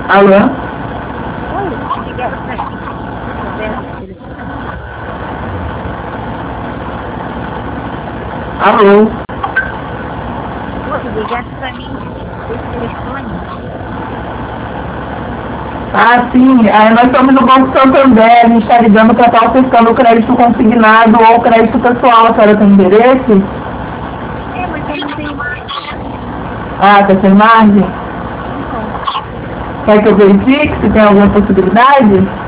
Alô? Oi, ligaram pra mim. Alô? Oi, ligaram pra mim desse telefone. Ah, sim. Nós estamos no Banco Santander. A gente está ligando para estar ofertando o crédito consignado ou crédito pessoal. A senhora tem interesse? É, mas eu não tenho mais. Ah, tá sem margem? Não. Quer que eu verifique se tem alguma possibilidade?